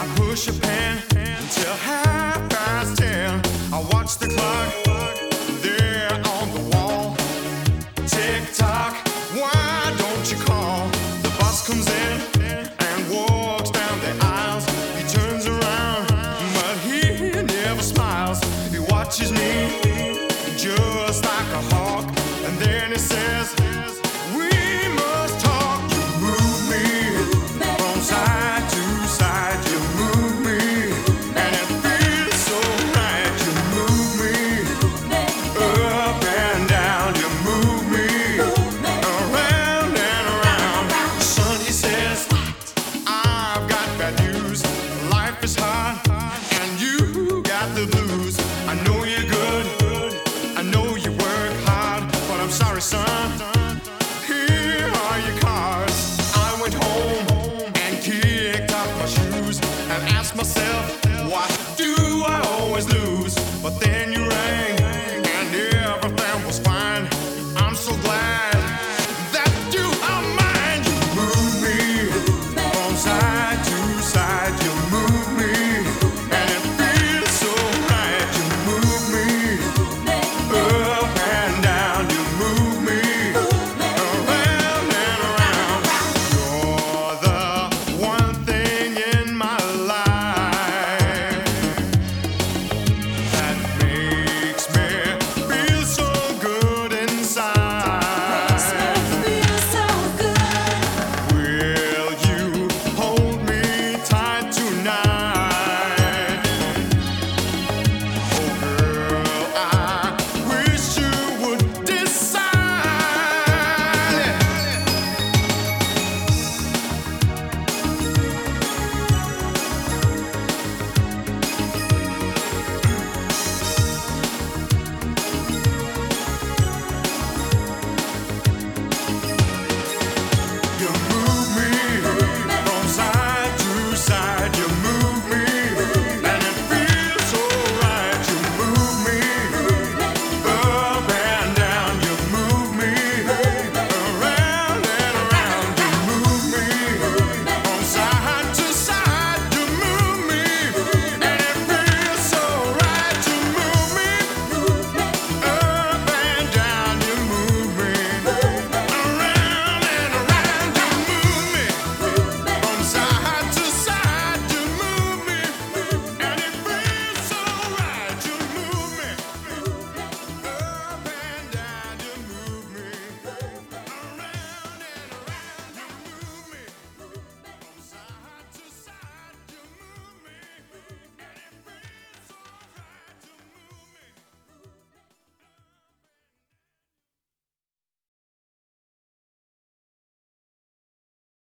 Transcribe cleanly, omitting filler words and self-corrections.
push a pen until 10:30. I watch the clock there on the wall. Tick tock, why don't you call? The boss comes in and walks down the aisles. He turns around, but he never smiles. He watches me just like a hawk, and then he says,